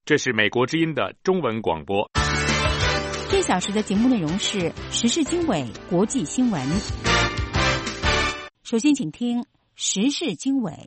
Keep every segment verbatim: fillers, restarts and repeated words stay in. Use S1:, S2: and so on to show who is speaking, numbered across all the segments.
S1: 这是美国之音的中文广播。
S2: 这小时的节目内容是时事经纬、国际新闻。首先请听时事经纬。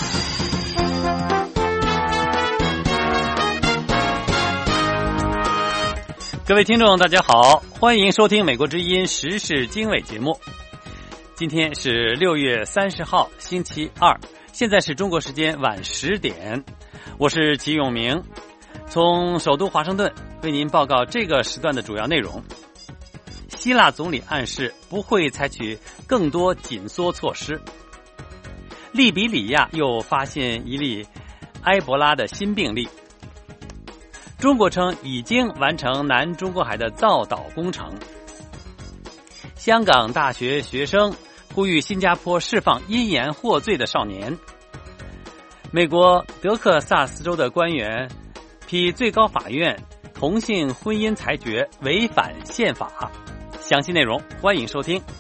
S3: 各位听众大家好，欢迎收听美国之音时事经纬节目。今天是六月三十号星期二，现在是中国时间晚十点，我是齐永明，从首都华盛顿为您报告这个时段的主要内容。希腊总理暗示不会采取更多紧缩措施。利比里亚又发现一例埃博拉的新病例。中国称已经完成南中国海的造岛工程。香港大学学生呼吁新加坡释放因言获罪的少年。美国德克萨斯州的官员批最高法院同性婚姻裁决违反宪法。详细内容欢迎收听。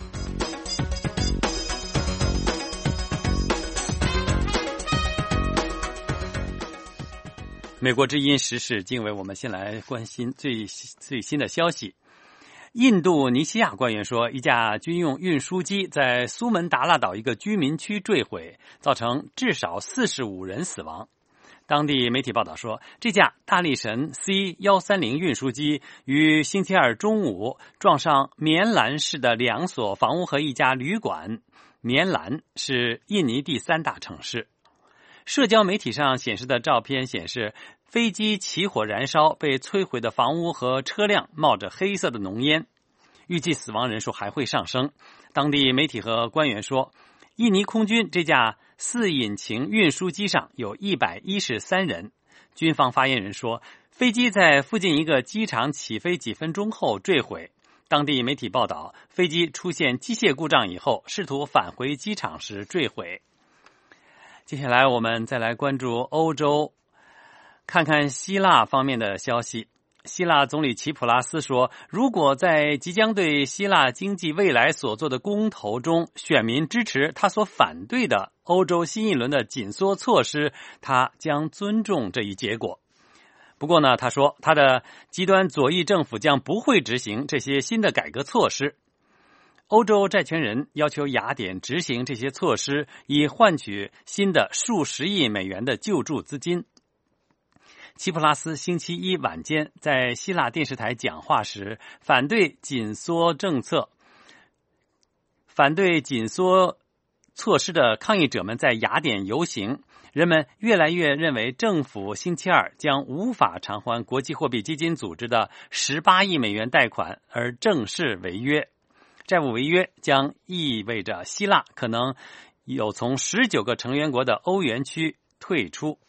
S3: 美国之音时事经纬，我们先来关心最最新的消息。印度尼西亚官员说，一架军用运输机在苏门答腊岛一个居民区坠毁，造成至少四十五人死亡。当地媒体报道说，这架大力神 C 一三零 运输机于星期二中午撞上棉兰市的两所房屋和一家旅馆。棉兰是印尼第三大城市。社交媒体上显示的照片显示，飞机起火燃烧，被摧毁的房屋和车辆冒着黑色的浓烟。预计死亡人数还会上升。当地媒体和官员说，印尼空军这架四引擎运输机上有一百一十三人。军方发言人说，飞机在附近一个机场起飞几分钟后坠毁。当地媒体报道，飞机出现机械故障以后，试图返回机场时坠毁。接下来我们再来关注欧洲，看看希腊方面的消息。希腊总理齐普拉斯说，如果在即将对希腊经济未来所做的公投中，选民支持他所反对的欧洲新一轮的紧缩措施，他将尊重这一结果。不过呢，他说他的极端左翼政府将不会执行这些新的改革措施。欧洲债权人要求雅典执行这些措施，以换取新的数十亿美元的救助资金。齐普拉斯星期一晚间在希腊电视台讲话时，反对紧缩政策，反对紧缩措施的抗议者们在雅典游行。人们越来越认为政府星期二将无法偿还国际货币基金组织的十八亿美元贷款而正式违约。债务违约将意味着希腊可能有从十九个成员国的欧元区退出。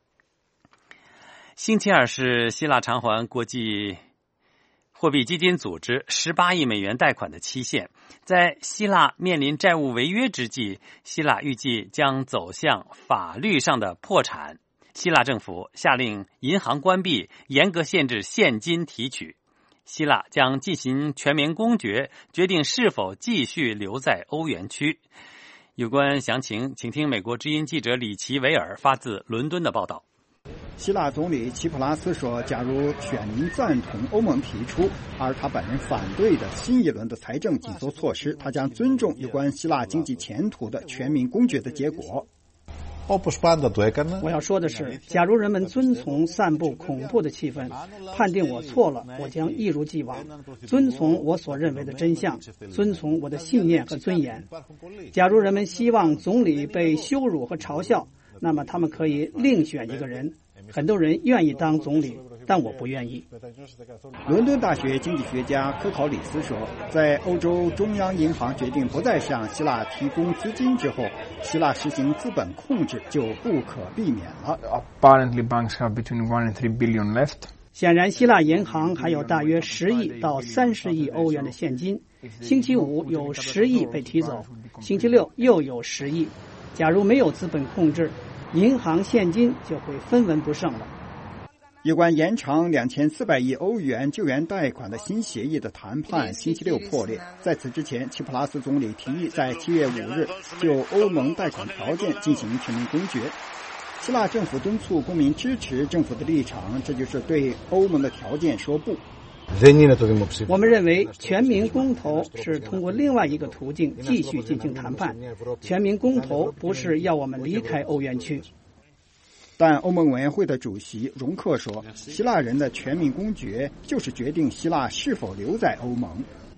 S3: 星期二是希腊偿还国际货币基金组织十八亿美元贷款的期限。在希腊面临债务违约之际，希腊预计将走向法律上的破产。希腊政府下令银行关闭，严格限制现金提取。希腊将进行全民公决，决定是否继续留在欧元区。有关详情，请听美国之音记者李奇维尔发自伦敦的报道。
S4: 希腊总理齐普拉斯说，假如选民赞同欧盟提出，而他本人反对的新一轮的财政紧缩措施，他将尊重有关希腊经济前途的全民公决的结果。
S5: 我要说的是，假如人们遵从散布恐怖的气氛，判定我错了，我将一如既往遵从我所认为的真相，遵从我的信念和尊严。假如人们希望总理被羞辱和嘲笑，那么他们可以另选一个人。很多人愿意当总理，但我不愿意。
S4: 伦敦大学经济学家科考里斯说，在欧洲中央银行决定不再向希腊提供资金之后，希腊实行资本控制就不可避免了。
S6: Apparently banks have between one and three billion left.
S5: 显然希腊银行还有大约十亿到三十亿欧元的现金，星期五有十亿被提走，星期六又有十亿。假如没有资本控制，银行现金就会分文不剩了。
S4: 有关延长两千四百亿欧元救援贷款的新协议的谈判星期六破裂。在此之前，齐普拉斯总理提议在七月五日就欧盟贷款条件进行全民公决。 希腊政府敦促公民支持政府的立场，这就是对欧盟的条件说不。
S5: 我们认为全民公投是通过另外一个途径继续进行谈判，全民公投不是要我们离开欧元区。
S4: 但欧盟委员会的主席容克说，希腊人的全民公决就是决定希腊是否留在欧盟。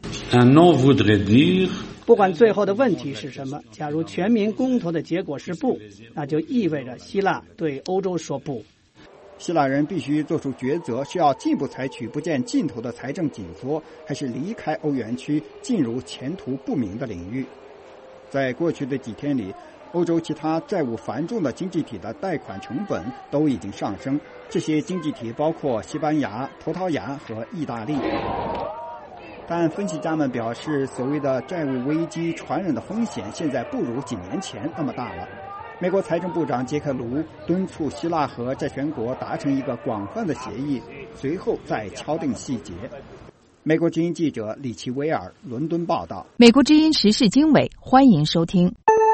S5: 不管最后的问题是什么，假如全民公投的结果是不，那就意味着希腊对欧洲说不。
S4: 希腊人必须做出抉择，是要进一步采取不见尽头的财政紧缩，还是离开欧元区进入前途不明的领域。在过去的几天里，欧洲其他债务繁重的经济体的贷款成本都已经上升，这些经济体包括西班牙、葡萄牙和意大利。但分析家们表示，所谓的债务危机传染的风险现在不如几年前那么大了。美国财政部长杰克卢敦促希腊和债权国达成一个广泛的协议，随后再敲定细节。美国之音记者李奇威尔伦敦报道。
S2: 美国之音时事经纬，欢迎收听。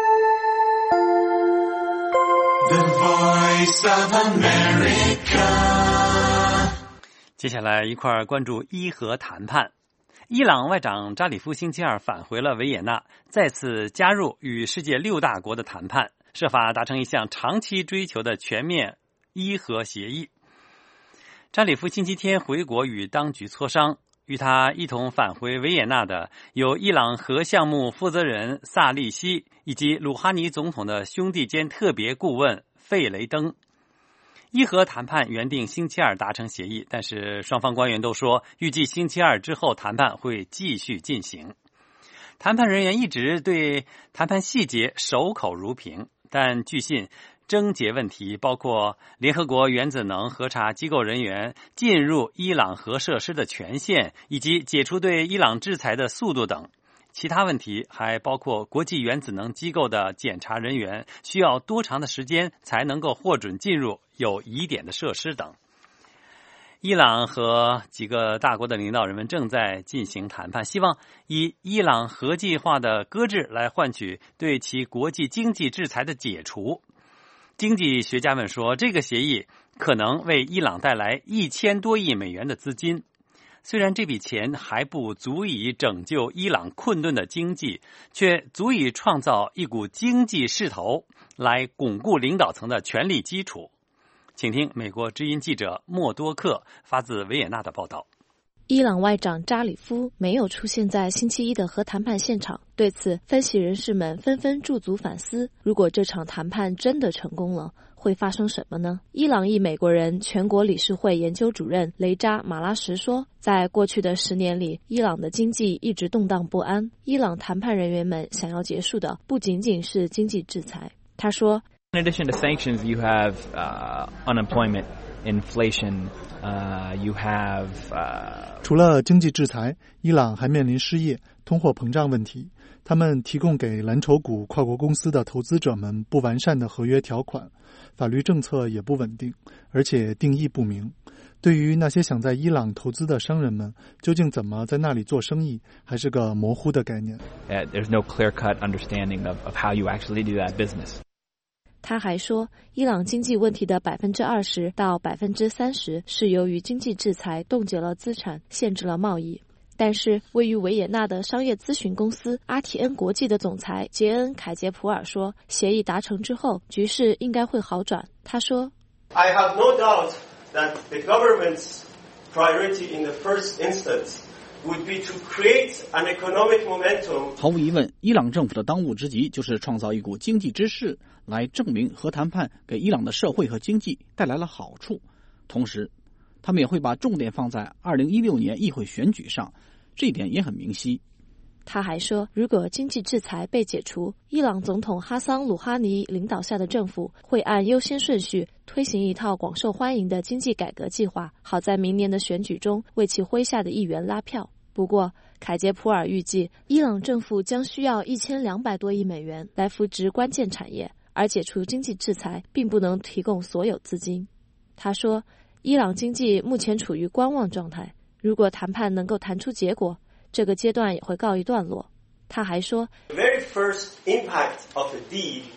S7: The Voice of America。
S3: 接下来一块关注伊核谈判。伊朗外长扎里夫星期二返回了维也纳，再次加入与世界六大国的谈判，设法达成一项长期追求的全面伊核协议。扎里夫星期天回国与当局磋商，与他一同返回维也纳的有伊朗核项目负责人萨利希以及鲁哈尼总统的兄弟间特别顾问费雷登。伊核谈判原定星期二达成协议，但是双方官员都说，预计星期二之后谈判会继续进行。谈判人员一直对谈判细节守口如瓶，但据信症结问题包括联合国原子能核查机构人员进入伊朗核设施的权限，以及解除对伊朗制裁的速度等。其他问题还包括国际原子能机构的检查人员需要多长的时间才能够获准进入有疑点的设施等。伊朗和几个大国的领导人们正在进行谈判，希望以伊朗核计划的搁置来换取对其国际经济制裁的解除。经济学家们说，这个协议可能为伊朗带来一千多亿美元的资金。虽然这笔钱还不足以拯救伊朗困顿的经济，却足以创造一股经济势头，来巩固领导层的权力基础。请听美国之音记者默多克发自维也纳的报道。
S8: 伊朗外长扎里夫没有出现在星期一的核谈判现场，对此分析人士们纷纷驻足反思，如果这场谈判真的成功了，会发生什么呢？伊朗裔美国人全国理事会研究主任雷扎马拉什说，在过去的十年里，伊朗的经济一直动荡不安，伊朗谈判人员们想要结束的不仅仅是经济制裁。他说，
S9: In addition to sanctions, you have uh, unemployment, inflation, uh, you have uh...
S10: 除了经济制裁，伊朗还面临失业、通货膨胀问题。他们提供给蓝筹股跨国公司的投资者们不完善的合约条款，法律政策也不稳定，而且定义不明。对于那些想在伊朗投资的商人们，究竟怎么在那里做生意，还是个模糊的概念。
S9: Uh, there's no clear-cut understanding of, of how you actually do that business.
S8: 他还说，伊朗经济问题的 百分之二十 到 百分之三十 是由于经济制裁冻结了资产，限制了贸易。但是位于维也纳的商业咨询公司阿提恩国际的总裁杰恩·凯杰普尔说，协议达成之后，局势应该会好转。他说，
S11: I have no doubt that the government's priority in the first instance would be to create an economic momentum.
S12: 毫无疑问，伊朗政府的当务之急就是创造一股经济之势，来证明核谈判给伊朗的社会和经济带来了好处。同时，他们也会把重点放在二零一六年议会选举上，这一点也很明晰。
S8: 他还说，如果经济制裁被解除，伊朗总统哈桑·鲁哈尼领导下的政府会按优先顺序推行一套广受欢迎的经济改革计划，好在明年的选举中为其麾下的议员拉票。不过，凯杰普尔预计，伊朗政府将需要一千两百多亿美元来扶植关键产业，而解除经济制裁并不能提供所有资金。他说，伊朗经济目前处于观望状态，如果谈判能够谈出结果，这个阶段也会告一段落。他还说，
S11: The very first impact of the deal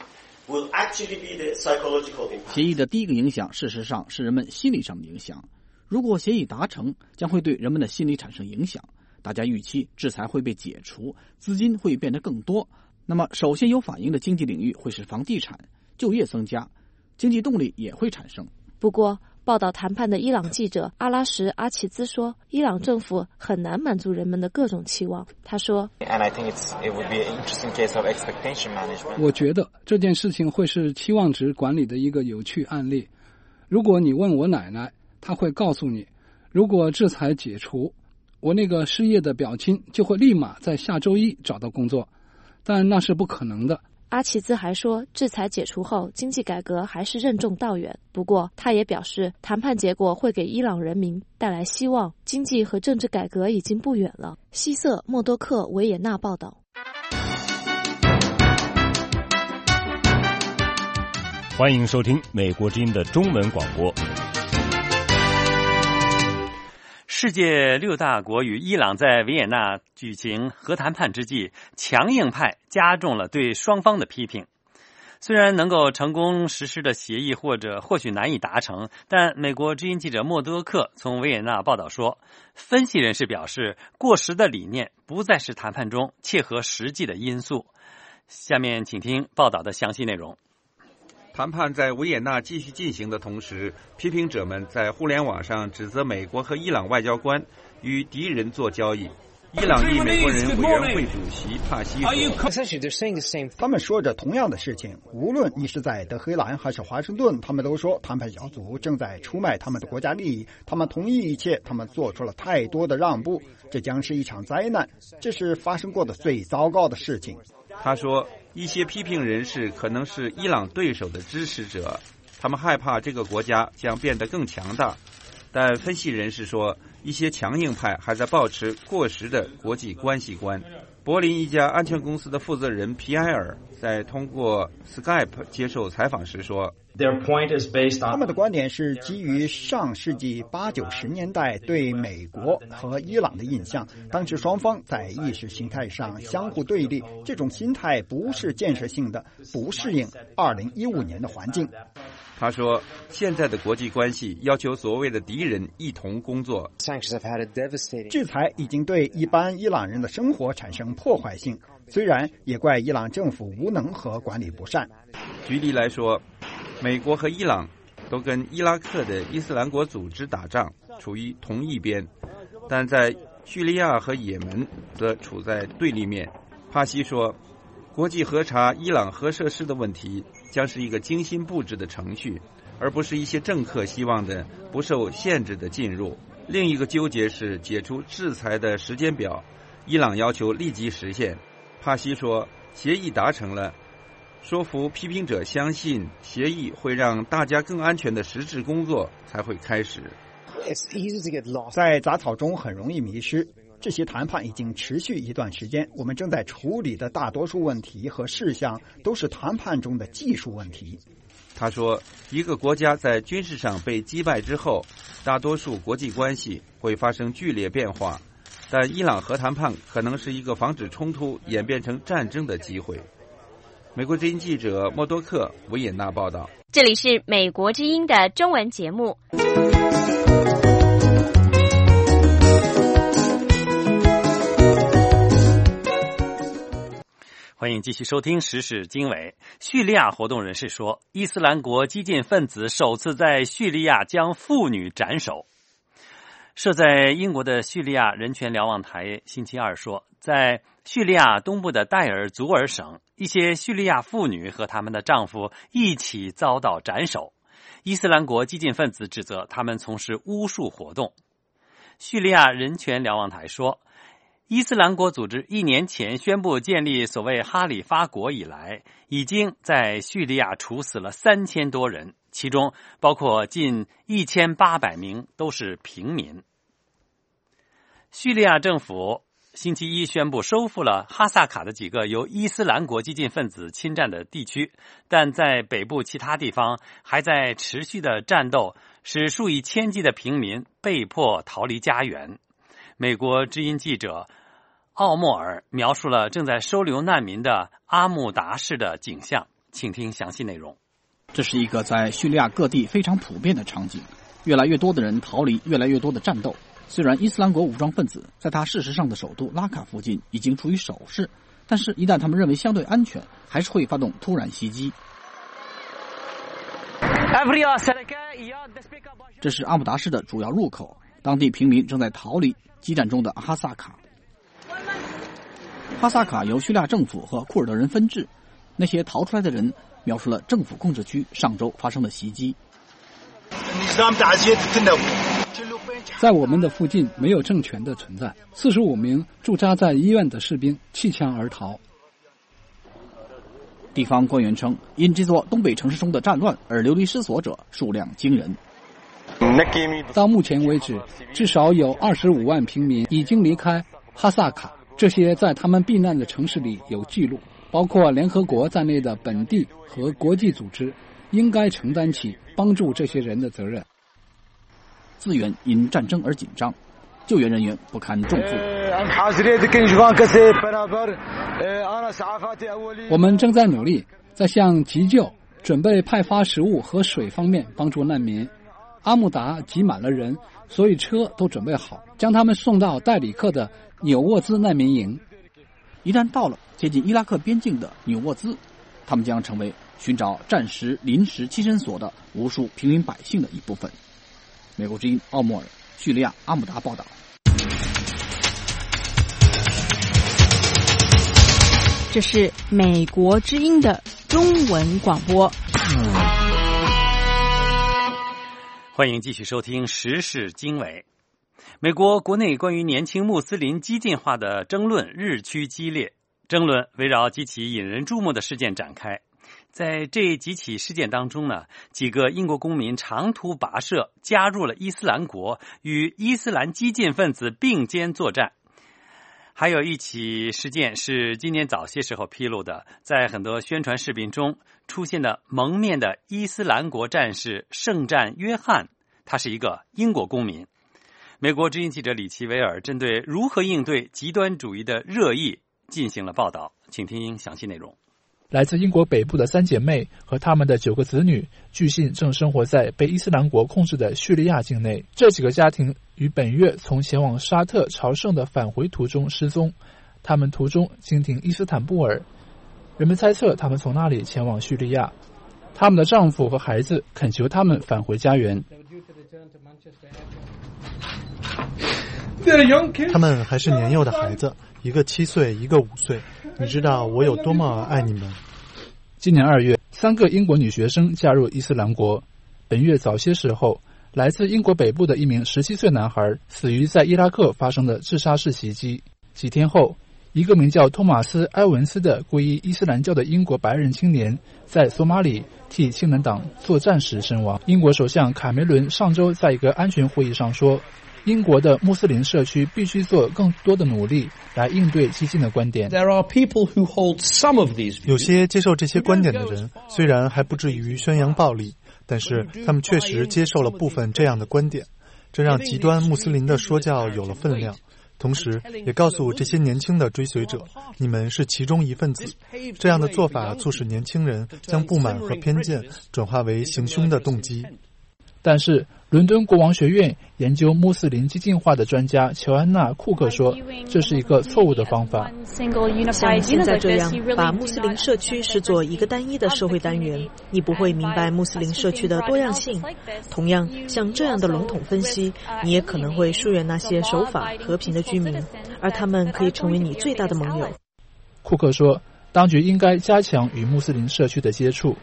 S11: will actually be the psychological impact.
S12: 协议的第一个影响，事实上是人们心理上的影响。如果协议达成，将会对人们的心理产生影响。大家预期制裁会被解除，资金会变得更多。那么，首先有反应的经济领域会是房地产，就业增加，经济动力也会产生。
S8: 不过，报道谈判的伊朗记者阿拉什阿齐兹说，伊朗政府很难满足人们的各种期望。他说，
S13: 我觉得这件事情会是期望值管理的一个有趣案例。如果你问我奶奶，她会告诉你，如果制裁解除，我那个失业的表亲就会立马在下周一找到工作，但那是不可能的。
S8: 阿齐兹还说，制裁解除后，经济改革还是任重道远。不过，他也表示，谈判结果会给伊朗人民带来希望，经济和政治改革已经不远了。西瑟默多克维也纳报道。
S1: 欢迎收听美国之音的中文广播。
S3: 世界六大国与伊朗在维也纳举行核谈判之际，强硬派加重了对双方的批评。虽然能够成功实施的协议或者或许难以达成，但美国之音记者默多克从维也纳报道说，分析人士表示，过时的理念不再是谈判中切合实际的因素。下面请听报道的详细内容。
S14: 谈判在维也纳继续进行的同时，批评者们在互联网上指责美国和伊朗外交官与敌人做交易。伊朗裔美国人委员会主席帕西说，
S4: 他们说着同样的事情，无论你是在德黑兰还是华盛顿，他们都说谈判小组正在出卖他们的国家利益，他们同意一切，他们做出了太多的让步，这将是一场灾难，这是发生过的最糟糕的事情。
S14: 他说，一些批评人士可能是伊朗对手的支持者，他们害怕这个国家将变得更强大。但分析人士说，一些强硬派还在保持过时的国际关系观。柏林一家安全公司的负责人皮埃尔在通过 Skype 接受采访时说，
S4: 他们的观点是基于上世纪八九十年代对美国和伊朗的印象，当时双方在意识形态上相互对立，这种心态不是建设性的，不适应二零一五年的环境。
S14: 他说，现在的国际关系要求所谓的敌人一同工作。
S4: 制裁已经对一般伊朗人的生活产生破坏性，虽然也怪伊朗政府无能和管理不善。
S14: 举例来说，美国和伊朗都跟伊拉克的伊斯兰国组织打仗，处于同一边，但在叙利亚和也门则处在对立面。帕西说，国际核查伊朗核设施的问题将是一个精心布置的程序，而不是一些政客希望的不受限制的进入。另一个纠结是解除制裁的时间表，伊朗要求立即实现。帕西说，协议达成了，说服批评者相信协议会让大家更安全的实质工作才会开始。
S4: 在杂草中很容易迷失，这些谈判已经持续一段时间，我们正在处理的大多数问题和事项都是谈判中的技术问题。
S14: 他说，一个国家在军事上被击败之后，大多数国际关系会发生剧烈变化，但伊朗核谈判可能是一个防止冲突演变成战争的机会。美国之音记者默多克维也纳报道。
S15: 这里是美国之音的中文节目。
S3: 欢迎继续收听时事经纬。叙利亚活动人士说，伊斯兰国激进分子首次在叙利亚将妇女斩首。设在英国的叙利亚人权瞭望台星期二说，在叙利亚东部的代尔祖尔省，一些叙利亚妇女和他们的丈夫一起遭到斩首。伊斯兰国激进分子指责他们从事巫术活动。叙利亚人权瞭望台说，伊斯兰国组织一年前宣布建立所谓哈里发国以来，已经在叙利亚处死了三千多人，其中包括近一千八百名都是平民。叙利亚政府星期一宣布收复了哈萨卡的几个由伊斯兰国激进分子侵占的地区，但在北部其他地方还在持续的战斗，使数以千计的平民被迫逃离家园。美国之音记者奥莫尔描述了正在收留难民的阿穆达市的景象。 请听详细内容。
S12: 这是一个在叙利亚各地非常普遍的场景，越来越多的人逃离越来越多的战斗。虽然伊斯兰国武装分子在他事实上的首都拉卡附近已经处于守势，但是一旦他们认为相对安全，还是会发动突然袭击。这是阿姆达市的主要入口，当地平民正在逃离激战中的哈萨卡。哈萨卡由叙利亚政府和库尔德人分治，那些逃出来的人描述了政府控制区上周发生的袭击。
S13: 在我们的附近没有政权的存在，四十五名驻扎在医院的士兵弃枪而逃。
S12: 地方官员称，因这座东北城市中的战乱而流离失所者数量惊人。
S13: 到目前为止，至少有二十五万平民已经离开哈萨卡，这些在他们避难的城市里有记录，包括联合国在内的本地和国际组织应该承担起帮助这些人的责任。
S12: 资源因战争而紧张，救援人员不堪重负。
S13: 我们正在努力，在向急救、准备派发食物和水方面帮助难民。阿穆达挤满了人，所以车都准备好，将他们送到代里克的纽沃兹难民营。
S12: 一旦到了接近伊拉克边境的纽沃兹，他们将成为寻找暂时临时栖身所的无数平民百姓的一部分。美国之音奥莫尔，叙利亚阿姆达报道。
S2: 这是美国之音的中文广播。
S3: 欢迎继续收听时事经纬。美国国内关于年轻穆斯林激进化的争论日趋激烈，争论围绕几起引人注目的事件展开。在这几起事件当中呢，几个英国公民长途跋涉加入了伊斯兰国，与伊斯兰激进分子并肩作战。还有一起事件是今年早些时候披露的，在很多宣传视频中出现的蒙面的伊斯兰国战士圣战约翰，他是一个英国公民。美国之音记者李奇维尔针对如何应对极端主义的热议进行了报道，请听详细内容。
S16: 来自英国北部的三姐妹和他们的九个子女，据信正生活在被伊斯兰国控制的叙利亚境内。这几个家庭于本月从前往沙特朝圣的返回途中失踪，他们途中经停伊斯坦布尔，人们猜测他们从那里前往叙利亚。他们的丈夫和孩子恳求他们返回家园。
S10: 他们还是年幼的孩子，一个七岁，一个五岁。你知道我有多么爱你们。
S16: 今年二月，三个英国女学生加入伊斯兰国。本月早些时候，来自英国北部的一名十七岁男孩死于在伊拉克发生的自杀式袭击。几天后，一个名叫托马斯·埃文斯的皈依伊斯兰教的英国白人青年在索马里替青年党作战时身亡。英国首相卡梅伦上周在一个安全会议上说，英国的穆斯林社区必须做更多的努力来应对激进的观点。
S10: 有些接受这些观点的人，虽然还不至于宣扬暴力，但是他们确实接受了部分这样的观点，这让极端穆斯林的说教有了分量，同时也告诉这些年轻的追随者，你们是其中一份子。这样的做法促使年轻人将不满和偏见转化为行凶的动机。
S16: 但是伦敦国王学院研究穆斯林激进化的专家乔安娜·库克说，这是一个错误的方法。
S8: 像现在这样把穆斯林社区视作一个单一的社会单元，你不会明白穆斯林社区的多样性。同样，像这样的笼统分析，你也可能会疏远那些守法和平的居民，而他们可以成为你最大的盟友。
S16: 库克说，当局应该加强与穆斯林社区的接触。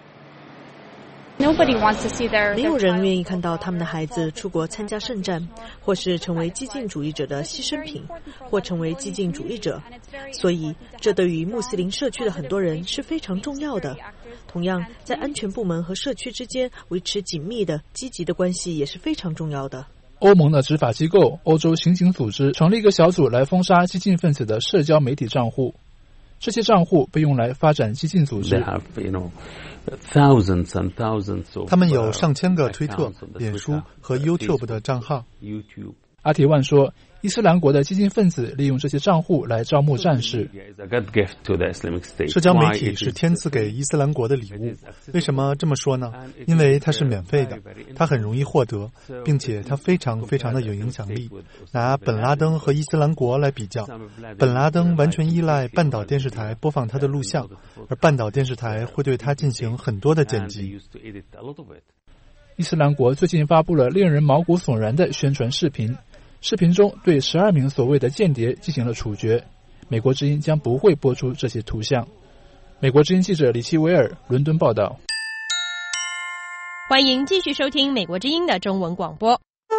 S8: 没有人愿意看到他们的孩子出国参加圣战，或是成为激进主义者的牺牲品，或成为激进主义者。所以，这对于穆斯林社区的很多人是非常重要的。同样，在安全部门和社区之间维持紧密的、积极的关系也是非常重要的。
S16: 欧盟的执法机构欧洲刑警组织成立一个小组来封杀激进分子的社交媒体账户，这些账户被用来发展激进组织。
S10: 他们有上千个推特、脸书和 YouTube 的账号。
S16: 阿提万说，伊斯兰国的激进分子利用这些账户来招募战士。
S10: 社交媒体是天赐给伊斯兰国的礼物。为什么这么说呢？因为它是免费的，它很容易获得，并且它非常非常的有影响力。拿本拉登和伊斯兰国来比较，本拉登完全依赖半岛电视台播放他的录像，而半岛电视台会对他进行很多的剪辑。
S16: 伊斯兰国最近发布了令人毛骨悚然的宣传视频，视频中对十二名所谓的间谍进行了处决。美国之音将不会播出这些图像。美国之音记者李奇维尔伦敦报道。
S17: 欢迎继续收听美国之音的中文广播。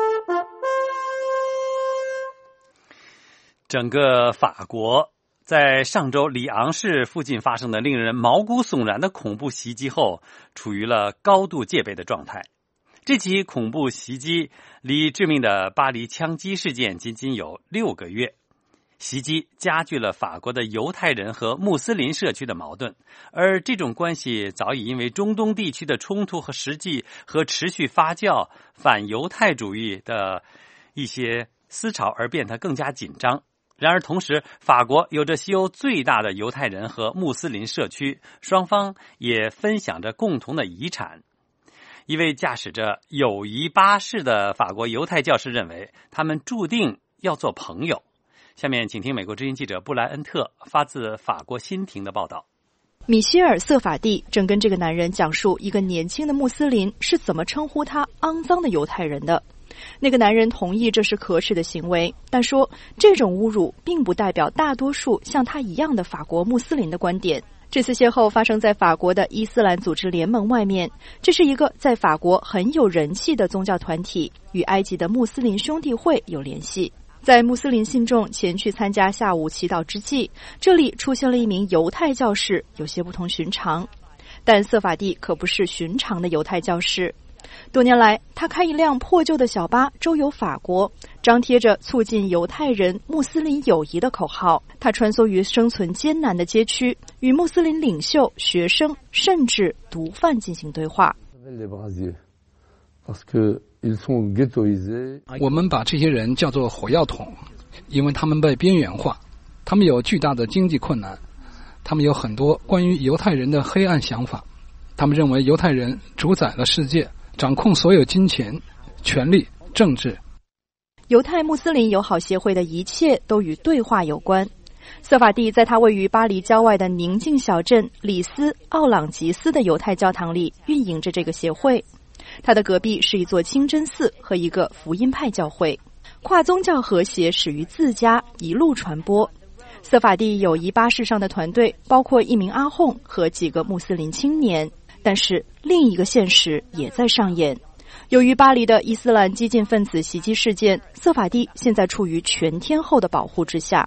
S3: 整个法国在上周里昂市附近发生的令人毛骨悚然的恐怖袭击后，处于了高度戒备的状态。这起恐怖袭击离致命的巴黎枪击事件仅仅有六个月，袭击加剧了法国的犹太人和穆斯林社区的矛盾，而这种关系早已因为中东地区的冲突和实际和持续发酵反犹太主义的一些思潮而变得更加紧张。然而同时，法国有着西欧最大的犹太人和穆斯林社区，双方也分享着共同的遗产。一位驾驶着友谊巴士的法国犹太教师认为，他们注定要做朋友。下面请听美国之音记者布莱恩特发自法国新廷的报道。
S18: 米歇尔·瑟法蒂正跟这个男人讲述一个年轻的穆斯林是怎么称呼他肮脏的犹太人的。那个男人同意这是可耻的行为，但说这种侮辱并不代表大多数像他一样的法国穆斯林的观点。这次邂逅发生在法国的伊斯兰组织联盟外面，这是一个在法国很有人气的宗教团体，与埃及的穆斯林兄弟会有联系。在穆斯林信众前去参加下午祈祷之际，这里出现了一名犹太教士，有些不同寻常。但瑟法蒂可不是寻常的犹太教士。多年来，他开一辆破旧的小巴周游法国，张贴着促进犹太人穆斯林友谊的口号。他穿梭于生存艰难的街区，与穆斯林领袖、学生甚至毒贩进行对话。
S13: 我们把这些人叫做火药桶，因为他们被边缘化，他们有巨大的经济困难，他们有很多关于犹太人的黑暗想法。他们认为犹太人主宰了世界，掌控所有金钱、权力、政治。
S18: 犹太穆斯林友好协会的一切都与对话有关。瑟法蒂在他位于巴黎郊外的宁静小镇里斯奥朗吉斯的犹太教堂里运营着这个协会。他的隔壁是一座清真寺和一个福音派教会。跨宗教和谐始于自家，一路传播。瑟法蒂友谊巴士上的团队包括一名阿訇和几个穆斯林青年。但是另一个现实也在上演。由于巴黎的伊斯兰激进分子袭击事件，瑟法蒂现在处于全天候的保护之下。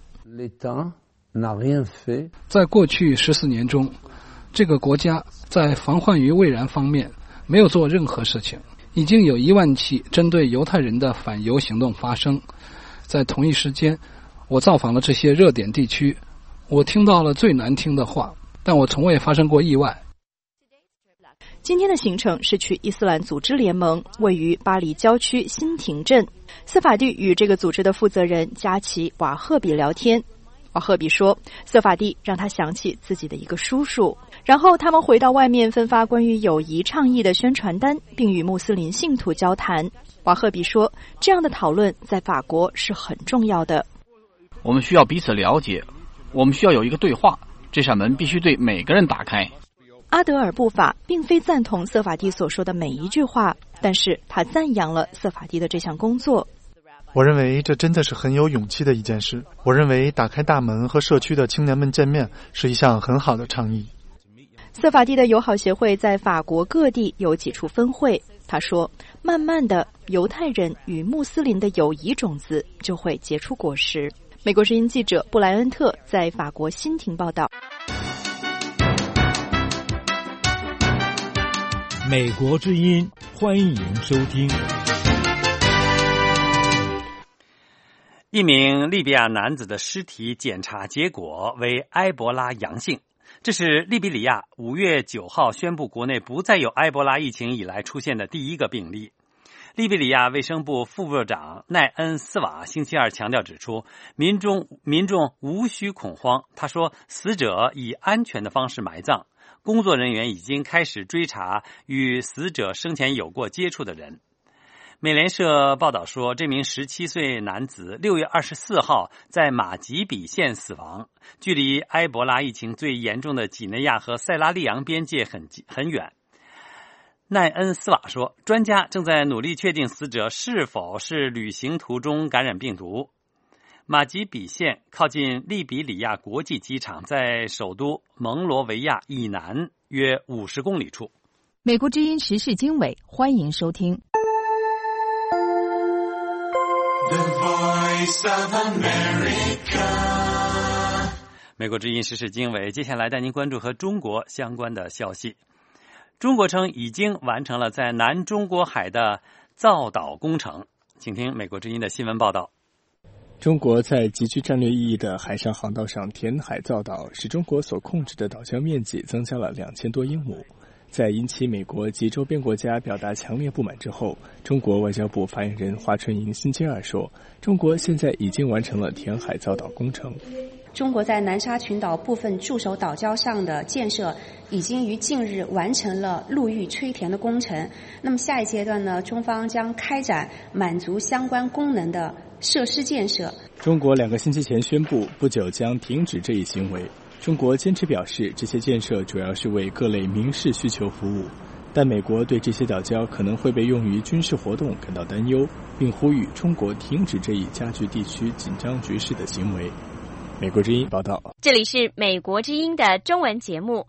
S13: 在过去十四年中，这个国家在防患于未然方面没有做任何事情。已经有一万起针对犹太人的反犹行动发生。在同一时间，我造访了这些热点地区，我听到了最难听的话，但我从未发生过意外。
S18: 今天的行程是去伊斯兰组织联盟位于巴黎郊区新廷镇。瑟法蒂与这个组织的负责人加奇瓦赫比聊天。瓦赫比说，瑟法蒂让他想起自己的一个叔叔。然后他们回到外面分发关于友谊倡议的宣传单，并与穆斯林信徒交谈。瓦赫比说，这样的讨论在法国是很重要的。
S12: 我们需要彼此了解，我们需要有一个对话，这扇门必须对每个人打开。
S18: 阿德尔布法并非赞同瑟法蒂所说的每一句话，但是他赞扬了瑟法蒂的这项工作。
S10: 我认为这真的是很有勇气的一件事。我认为打开大门和社区的青年们见面是一项很好的倡议。
S18: 瑟法蒂的友好协会在法国各地有几处分会。他说，慢慢的，犹太人与穆斯林的友谊种子就会结出果实。美国之音记者布莱恩特在法国新廷报道。
S1: 美国之音，欢迎收听。
S3: 一名利比亚男子的尸体检查结果为埃博拉阳性，这是利比里亚五月九号宣布国内不再有埃博拉疫情以来出现的第一个病例。 利比里亚卫生部副部长奈恩斯瓦星期二强调指出，民众民众无需恐慌。他说，死者以安全的方式埋葬，工作人员已经开始追查与死者生前有过接触的人。美联社报道说，这名十七岁男子六月二十四号在马吉比县死亡，距离埃博拉疫情最严重的几内亚和塞拉利昂边界很很远。奈恩斯瓦说，专家正在努力确定死者是否是旅行途中感染病毒。马吉比县靠近利比里亚国际机场，在首都蒙罗维亚以南约五十公里处。
S2: 美国之音时事经纬，欢迎收听。
S7: The Voice of America。
S3: 美国之音时事经纬，接下来带您关注和中国相关的消息。中国称已经完成了在南中国海的造岛工程，请听美国之音的新闻报道。
S19: 中国在极具战略意义的海上航道上填海造岛，使中国所控制的岛礁面积增加了两千多英亩。在引起美国及周边国家表达强烈不满之后，中国外交部发言人华春莹星期二说，中国现在已经完成了填海造岛工程。
S20: 中国在南沙群岛部分驻守岛礁上的建设已经于近日完成了陆域吹填的工程。那么下一阶段呢，中方将开展满足相关功能的设施建设。
S19: 中国两个星期前宣布，不久将停止这一行为。中国坚持表示，这些建设主要是为各类民事需求服务，但美国对这些岛礁可能会被用于军事活动感到担忧，并呼吁中国停止这一加剧地区紧张局势的行为。美国之音报道。
S15: 这里是美国之音的中文节目。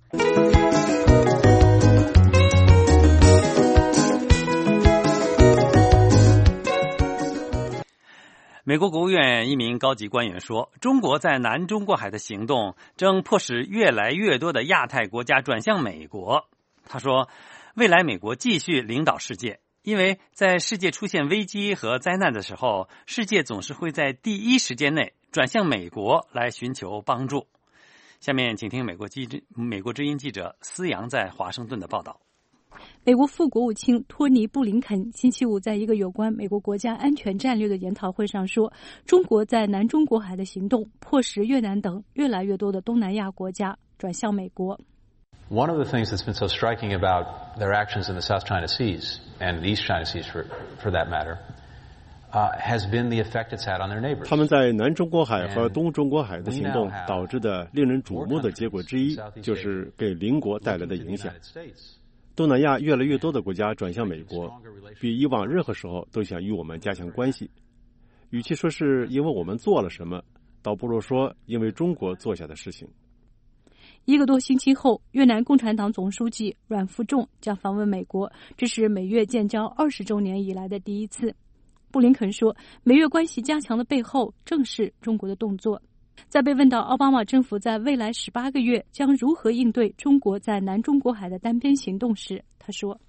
S3: 美国国务院一名高级官员说，中国在南中国海的行动正迫使越来越多的亚太国家转向美国。他说，未来美国继续领导世界，因为在世界出现危机和灾难的时候，世界总是会在第一时间内转向美国来寻求帮助。下面请听美国记者美国之音记者思阳在华盛顿的报道。
S21: 美国副国务卿托尼·布林肯星期五在一个有关美国国家安全战略的研讨会上说，中国在南中国海的行动迫使越南等越来越多的东南亚国家转向美国。
S22: One of the things that's been so striking about their actions in the South China Seas and the East China Seas for, for that matter, uh, has been the effect it's had on their neighbors.
S23: 他们在南中国海和东中国海的行动导致的令人瞩目的结果之一，就是给邻国带来的影响。东南亚越来越多的国家转向美国，比以往任何时候都想与我们加强关系。与其说是因为我们做了什么，倒不如说因为中国做下的事情。
S21: 一个多星期后，越南共产党总书记阮富仲将访问美国，这是美越建交二十周年以来的第一次。布林肯说，美越关系加强的背后正是中国的动作。在被问到奥巴马政府在未来十八个月将如何应对中国在南中国海的单边行动时，他说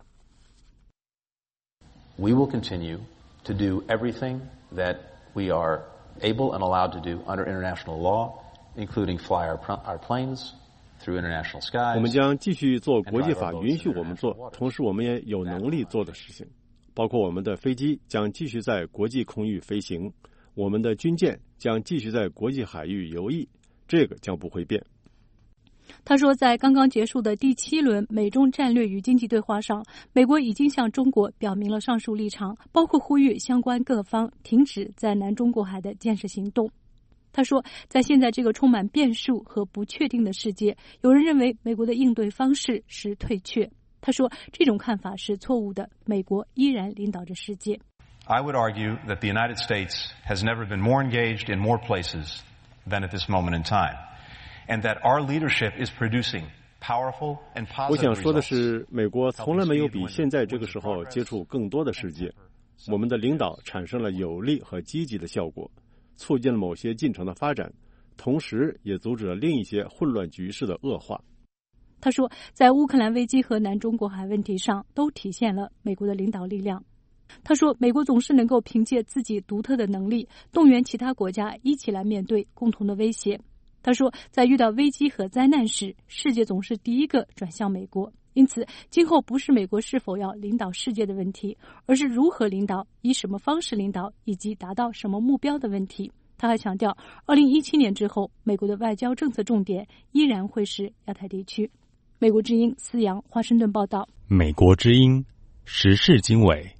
S22: We will continue to do everything that we are able and allowed to do under international law, including fly our, our planes through international skies.
S23: 我们将继续做国际法允许我们做，同时我们也有能力做的事情，包括我们的飞机将继续在国际空域飞行，我们的军舰将继续在国际海域游弋，这个将不会变。
S21: 他说，在刚刚结束的第七轮美中战略与经济对话上，美国已经向中国表明了上述立场，包括呼吁相关各方停止在南中国海的建设行动。他说，在现在这个充满变数和不确定的世界，有人认为美国的应对方式是退却。他说，这种看法是错误的，美国依然领导着世界。
S24: I would argue that the United States has never been more engaged in more places than at this moment in time, and that our leadership is producing powerful and positive results.
S23: 我想说的是，美国从来没有比现在这个时候接触更多的世界。我们的领导产生了有利和积极的效果，促进了某些进程的发展，同时也阻止了另一些混乱局势的恶化。
S21: 他说，在乌克兰危机和南中国海问题上都体现了美国的领导力量。他说，美国总是能够凭借自己独特的能力，动员其他国家一起来面对共同的威胁。他说，在遇到危机和灾难时，世界总是第一个转向美国，因因此，今后不是美国是否要领导世界的问题，而是如何领导、以什么方式领导以及达到什么目标的问题。他还强调，二零一七年之后，美国的外交政策重点依然会是亚太地区。美国之音思阳华盛顿报道。
S1: 美国之音时事经纬。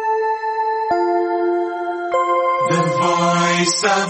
S7: The Voice of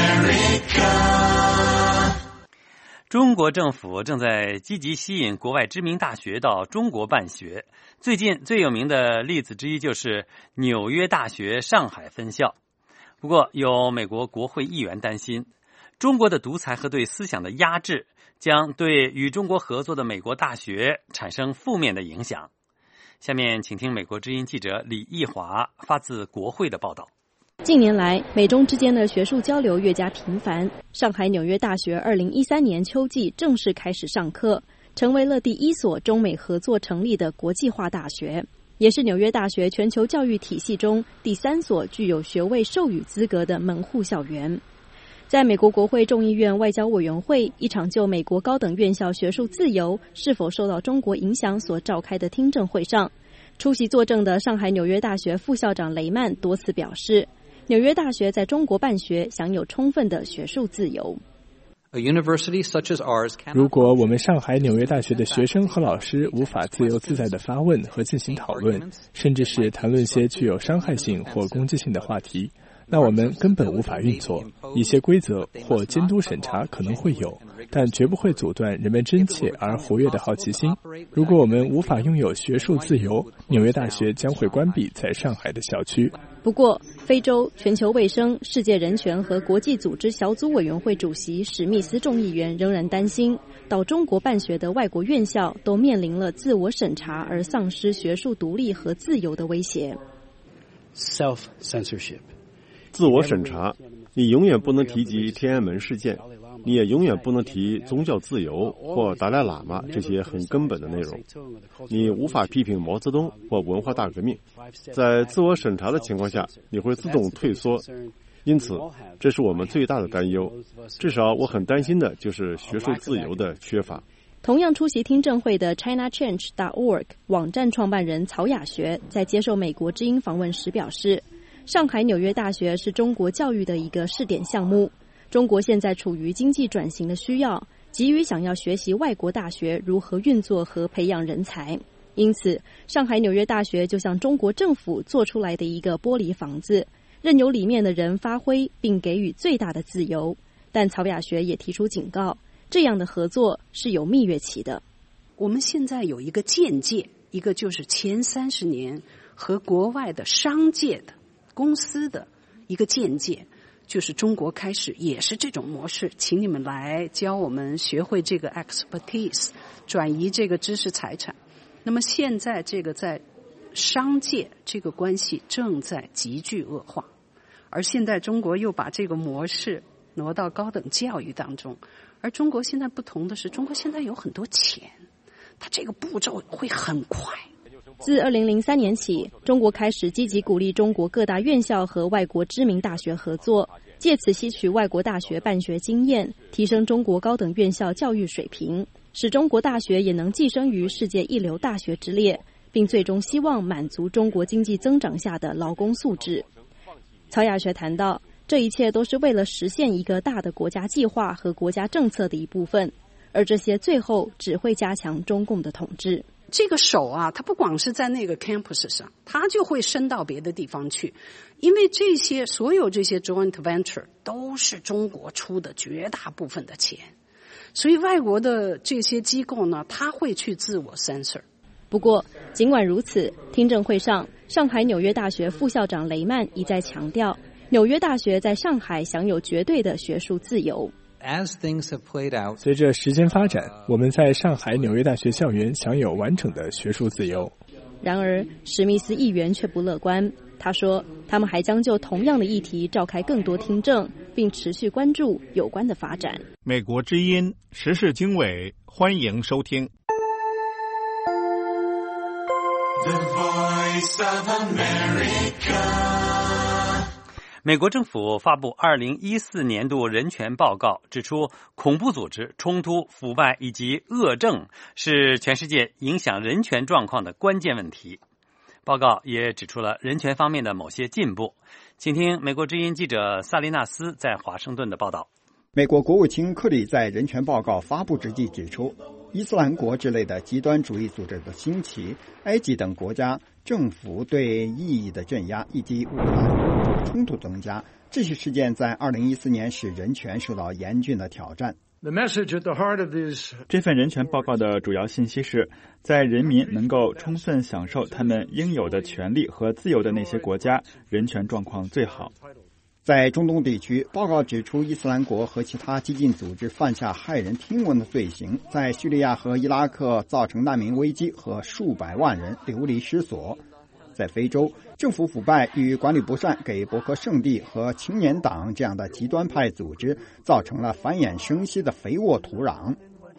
S7: America。
S3: 中国政府正在积极吸引国外知名大学到中国办学。最近最有名的例子之一就是纽约大学上海分校。不过，有美国国会议员担心，中国的独裁和对思想的压制将对与中国合作的美国大学产生负面的影响。下面请听美国之音记者李义华发自国会的报道。
S5: 近年来，美中之间的学术交流越加频繁。上海纽约大学二零一三年秋季正式开始上课，成为了第一所中美合作成立的国际化大学，也是纽约大学全球教育体系中第三所具有学位授予资格的门户校园。在美国国会众议院外交委员会一场就美国高等院校学术自由是否受到中国影响所召开的听证会上，出席作证的上海纽约大学副校长雷曼多次表示，纽约大学在中国办学享有充分的学术自由。
S19: 如果我们上海纽约大学的学生和老师无法自由自在地发问和进行讨论，甚至是谈论些具有伤害性或攻击性的话题，那我们根本无法运作。一些规则或监督审查可能会有，但绝不会阻断人们真切而活跃的好奇心。如果我们无法拥有学术自由，纽约大学将会关闭在上海的校区。
S5: 不过，非洲、全球卫生、世界人权和国际组织小组委员会主席史密斯众议员仍然担心，到中国办学的外国院校都面临了自我审查而丧失学术独立和自由的威胁。
S23: Self-censorship， 自我审查，你永远不能提及天安门事件，你也永远不能提宗教自由或达赖喇嘛这些很根本的内容。你无法批评毛泽东或文化大革命。在自我审查的情况下，你会自动退缩。因此，这是我们最大的担忧。至少我很担心的就是学术自由的缺乏。
S5: 同样出席听证会的 China Change dot org 网站创办人曹雅学在接受美国之音访问时表示，上海纽约大学是中国教育的一个试点项目。中国现在处于经济转型的需要，急于想要学习外国大学如何运作和培养人才。因此，上海纽约大学就像中国政府做出来的一个玻璃房子，任由里面的人发挥并给予最大的自由。但曹雅学也提出警告，这样的合作是有蜜月期的。
S6: 我们现在有一个间界，一个就是前三十年和国外的商界的公司的一个间界，就是中国开始也是这种模式，请你们来教我们学会这个 expertise， 转移这个知识财产。那么现在这个在商界这个关系正在急剧恶化，而现在中国又把这个模式挪到高等教育当中。而中国现在不同的是，中国现在有很多钱，它这个步骤会很快。
S5: 自二零零三年起，中国开始积极鼓励中国各大院校和外国知名大学合作，借此吸取外国大学办学经验，提升中国高等院校教育水平，使中国大学也能跻身于世界一流大学之列，并最终希望满足中国经济增长下的劳工素质。曹雅学谈到，这一切都是为了实现一个大的国家计划和国家政策的一部分，而这些最后只会加强中共的统治。
S6: 这个手啊，它不光是在那个 campus 上，它就会伸到别的地方去，因为这些所有这些 joint venture 都是中国出的绝大部分的钱，所以外国的这些机构呢，它会去自我 censor。
S5: 不过，尽管如此，听证会上，上海纽约大学副校长雷曼一再强调，纽约大学在上海享有绝对的学术自由。
S19: 随着时间发展，我们在上海纽约大学校园享有完整的学术自由。
S5: 然而，史密斯议员却不乐观。他说，他们还将就同样的议题召开更多听证，并持续关注有关的发展。
S1: 美国之音时事经纬，欢迎收听。
S7: The Voice of America。
S3: 美国政府发布二零一四年度人权报告，指出恐怖组织、冲突、腐败以及恶政是全世界影响人权状况的关键问题。报告也指出了人权方面的某些进步。请听美国之音记者萨利纳斯在华盛顿的报道。
S4: 美国国务卿克里在人权报告发布之际指出，伊斯兰国之类的极端主义组织的兴起，埃及等国家政府对异议的镇压，以及乌克兰冲突增加，这些事件在二零一四年使人权受到严峻的挑战。
S9: 这份人权报告的主要信息是，在人民能够充分享受他们应有的权利和自由的那些国家，人权状况最好。
S4: 在中东地区，报告指出伊斯兰国和其他激进组织犯下骇人听闻的罪行，在叙利亚和伊拉克造成难民危机和数百万人流离失所。在非洲，政府腐败与管理不善给博克圣地和青年党这样的极端派组织造成了繁衍生息的肥沃土壤。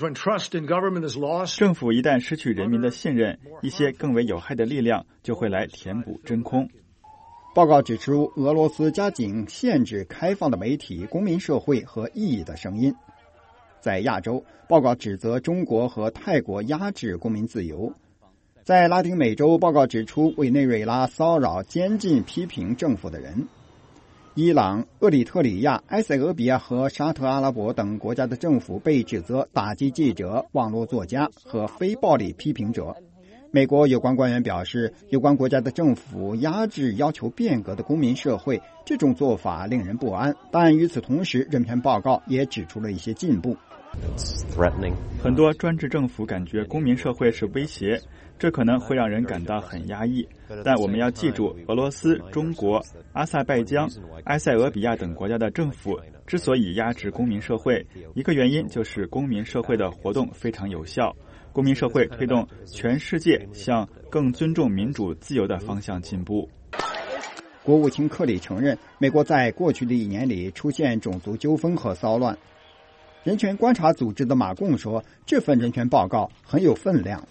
S9: 政府一旦失去人民的信任，一些更为有害的力量就会来填补真空。
S4: 报告指出，俄罗斯加紧限制开放的媒体、公民社会和异议的声音。在亚洲，报告指责中国和泰国压制公民自由。在拉丁美洲，报告指出委内瑞拉骚扰、监禁、批评政府的人。伊朗、厄里特里亚、埃塞俄比亚和沙特阿拉伯等国家的政府被指责打击记者、网络作家和非暴力批评者。美国有关官员表示，有关国家的政府压制要求变革的公民社会，这种做法令人不安。但与此同时，人权报告也指出了一些进步。
S9: 很多专制政府感觉公民社会是威胁，这可能会让人感到很压抑。但我们要记住，俄罗斯、中国、阿塞拜疆、埃塞俄比亚等国家的政府之所以压制公民社会，一个原因就是公民社会的活动非常有效。公民社会推动全世界向更尊重民主自由的方向进步。
S4: 国务卿克里承认，美国在过去的一年里出现种族纠纷和骚乱。人权观察组织的马贡说，这份人权报告很有分量。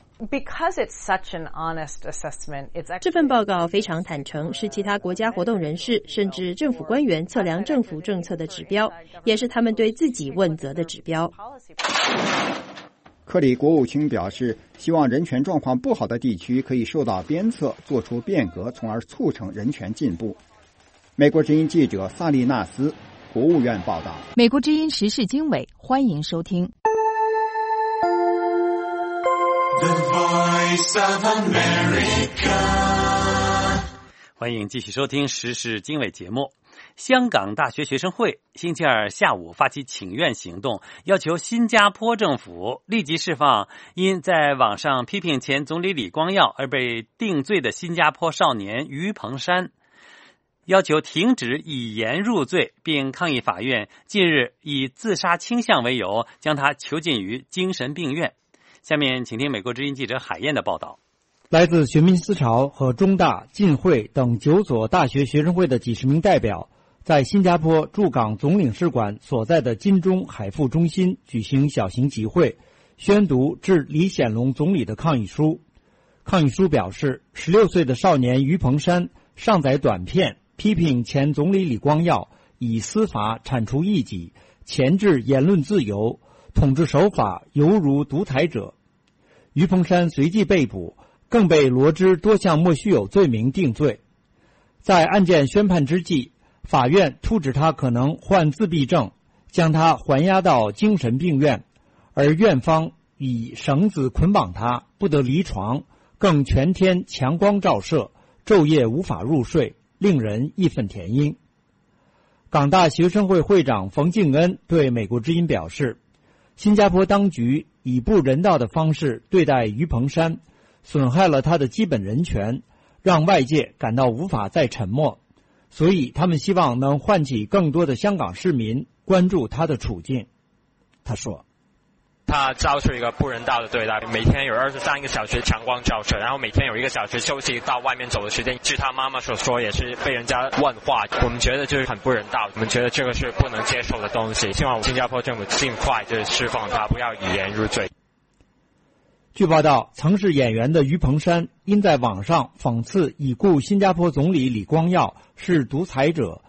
S17: 这份报告非常坦诚，是其他国家活动人士甚至政府官员测量政府政策的指标，也是他们对自己问责的指标。
S4: 克里国务卿表示，希望人权状况不好的地区可以受到鞭策，做出变革，从而促成人权进步。美国之音记者萨利纳斯，国务院报道。
S2: 美国之音时事经纬，欢迎收听。
S7: The Voice of America。
S3: 欢迎继续收听时事经纬节目。香港大学学生会星期二下午发起请愿行动，要求新加坡政府立即释放因在网上批评前总理李光耀而被定罪的新加坡少年于鹏山，要求停止以言入罪，并抗议法院近日以自杀倾向为由将他囚禁于精神病院。下面请听美国之音记者海燕的报道。
S11: 来自学民思潮和中大、浸会等九所大学学生会的几十名代表，在新加坡驻港总领事馆所在的金钟海富中心举行小型集会，宣读致李显龙总理的抗议书。抗议书表示，十六岁的少年于鹏山上载短片，批评前总理李光耀以司法铲除异己，钳制言论自由，统治手法犹如独裁者。于鹏山随即被捕，更被罗织多项莫须有罪名定罪。在案件宣判之际，法院突指他可能患自闭症，将他还押到精神病院，而院方以绳子捆绑他，不得离床，更全天强光照射，昼夜无法入睡，令人义愤填膺。港大学生会会长冯敬恩对美国之音表示，新加坡当局以不人道的方式对待于鹏山，损害了他的基本人权，让外界感到无法再沉默，所以他们希望能唤起更多的香港市民关注他的处境。他说，
S14: 他遭受一个不人道的对待，每天有二十三个小时强光照射，然后每天有一个小时休息到外面走的时间，据他妈妈所说也是被人家问话，我们觉得就是很不人道，我们觉得这个是不能接受的东西，希望新加坡政府尽快就是释放他，不要以言入罪。
S11: 据报道，曾是演员的于鹏山因在网上讽刺已故新加坡总理李光耀是独裁者，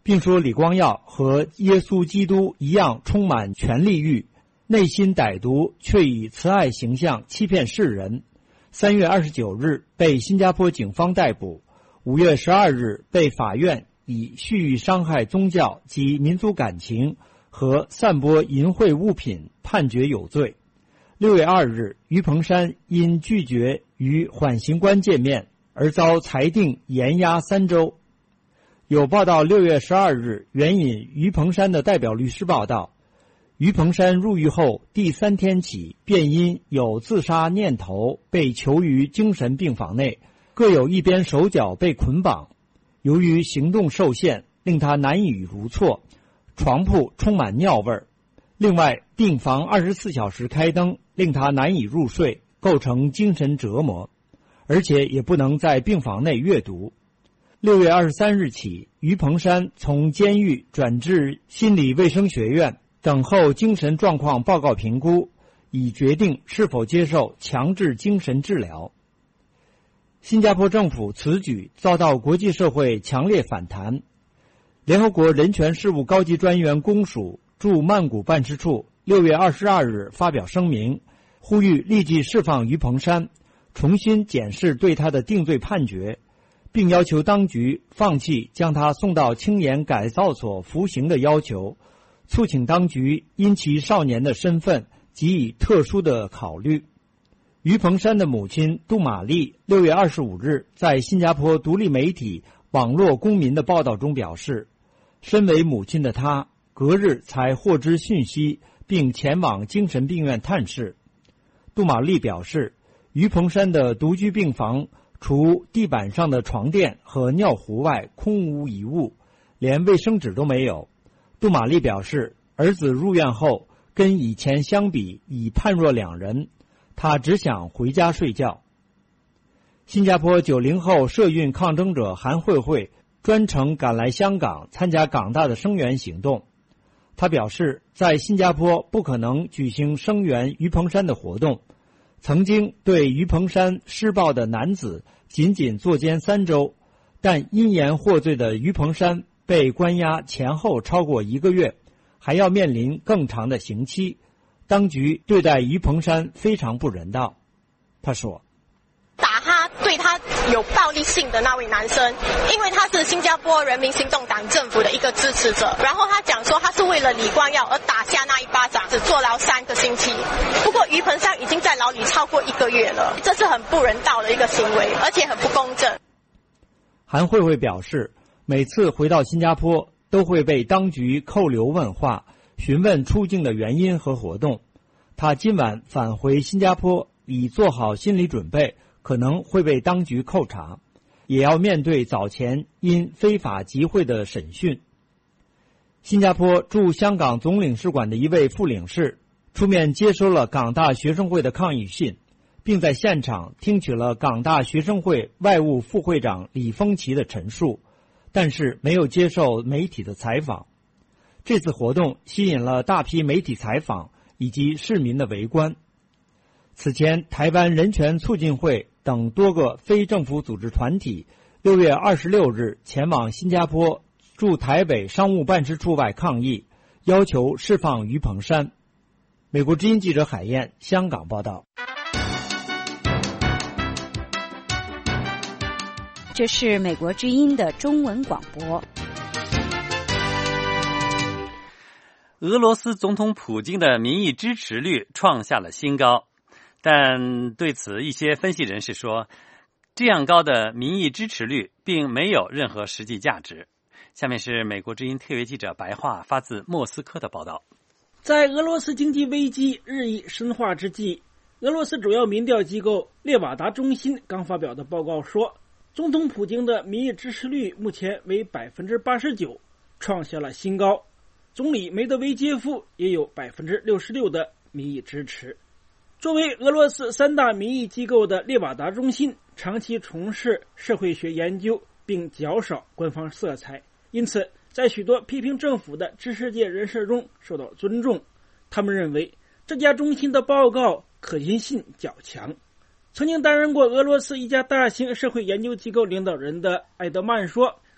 S11: 并说李光耀和耶稣基督一样充满权力欲，内心歹毒，却以慈爱形象欺骗世人。三月二十九日被新加坡警方逮捕，五月十二日被法院以蓄意伤害宗教及民族感情和散播淫秽物品判决有罪。六月二日，于鹏山因拒绝与缓刑官见面而遭裁定延押三周。有报道六月十二日援引于鹏山的代表律师报道，于鹏山入狱后第三天起便因有自杀念头被囚于精神病房内，各有一边手脚被捆绑，由于行动受限，令他难以如厕，床铺充满尿味。另外，病房二十四小时开灯，令他难以入睡，构成精神折磨，而且也不能在病房内阅读。六月二十三日起，于鹏山从监狱转至心理卫生学院，等候精神状况报告评估，以决定是否接受强制精神治疗。新加坡政府此举遭到国际社会强烈反弹。联合国人权事务高级专员公署驻曼谷办事处六月二十二日发表声明，呼吁立即释放于鹏山，重新检视对他的定罪判决，并要求当局放弃将他送到青年改造所服刑的要求，促请当局因其少年的身份给予特殊的考虑。于鹏山的母亲杜玛丽六月二十五日在新加坡独立媒体网络公民的报道中表示，身为母亲的她隔日才获知讯息，并前往精神病院探视。杜玛丽表示，于鹏山的独居病房除地板上的床垫和尿壶外空无一物，连卫生纸都没有。杜玛丽表示，儿子入院后跟以前相比已判若两人，他只想回家睡觉。新加坡九零后社运抗争者韩慧慧专程赶来香港参加港大的声援行动。他表示，在新加坡不可能举行声援于鹏山的活动。曾经对于鹏山施暴的男子仅仅坐监三周，但因言获罪的于鹏山被关押前后超过一个月，还要面临更长的刑期。当局对待于鹏山非常不人道。他说，
S8: 打他对他有暴力性的那位男生，因为他是新加坡人民行动党政府的一个支持者，然后他讲说他是为了李光耀而打下那一巴掌，只坐牢三个星期。不过于鹏山已经在牢里超过一个月了，这是很不人道的一个行为，而且很不公正。
S11: 韩慧慧表示，每次回到新加坡都会被当局扣留问话，询问出境的原因和活动。他今晚返回新加坡，已做好心理准备，可能会被当局扣查，也要面对早前因非法集会的审讯。新加坡驻香港总领事馆的一位副领事出面接收了港大学生会的抗议信，并在现场听取了港大学生会外务副会长李峰奇的陈述，但是没有接受媒体的采访。这次活动吸引了大批媒体采访以及市民的围观。此前，台湾人权促进会等多个非政府组织团体六月二十六日前往新加坡驻台北商务办事处外抗议，要求释放于鹏山。美国之音记者海燕香港报道。
S2: 这是美国之音的中文广播。
S3: 俄罗斯总统普京的民意支持率创下了新高，但对此一些分析人士说，这样高的民意支持率并没有任何实际价值。下面是美国之音特约记者白桦发自莫斯科的报道。
S12: 在俄罗斯经济危机日益深化之际，俄罗斯主要民调机构列瓦达中心刚发表的报告说，总统普京的民意支持率目前为 百分之八十九， 创下了新高。总理梅德韦杰夫也有 百分之六十六 的民意支持。作为俄罗斯三大民意机构的列瓦达中心长期从事社会学研究，并较少官方色彩，因此在许多批评政府的知识界人士中受到尊重。他们认为这家中心的报告可信性较强。曾经担任过俄罗斯一家大型社会研究机构领导人的埃德曼说，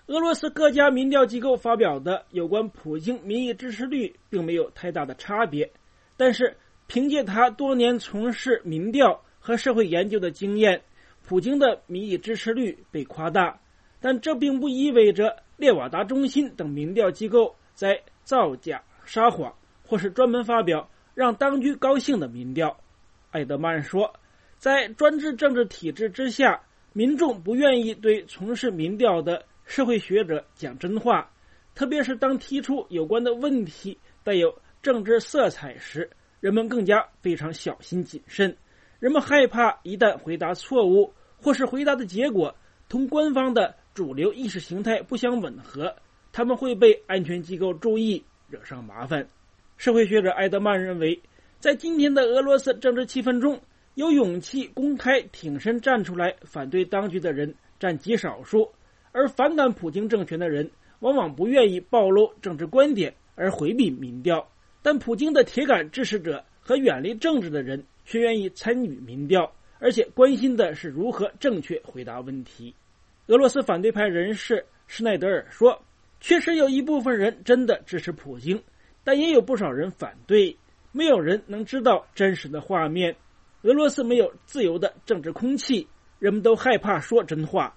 S12: 俄罗斯各家民调机构发表的有关普京民意支持率并没有太大的差别，但是凭借他多年从事民调和社会研究的经验，普京的民意支持率被夸大，但这并不意味着列瓦达中心等民调机构在造假、撒谎，或是专门发表让当局高兴的民调。埃德曼说，在专制政治体制之下，民众不愿意对从事民调的社会学者讲真话，特别是当提出有关的问题带有政治色彩时，人们更加非常小心谨慎。人们害怕一旦回答错误，或是回答的结果同官方的主流意识形态不相吻合，他们会被安全机构注意，惹上麻烦。社会学者埃德曼认为，在今天的俄罗斯政治气氛中，有勇气公开挺身站出来反对当局的人占极少数，而反感普京政权的人往往不愿意暴露政治观点而回避民调，但普京的铁杆支持者和远离政治的人却愿意参与民调，而且关心的是如何正确回答问题。俄罗斯反对派人士施耐德尔说，确实有一部分人真的支持普京，但也有不少人反对，没有人能知道真实的画面。俄罗斯没有自由的政治空气，人们都害怕说真话。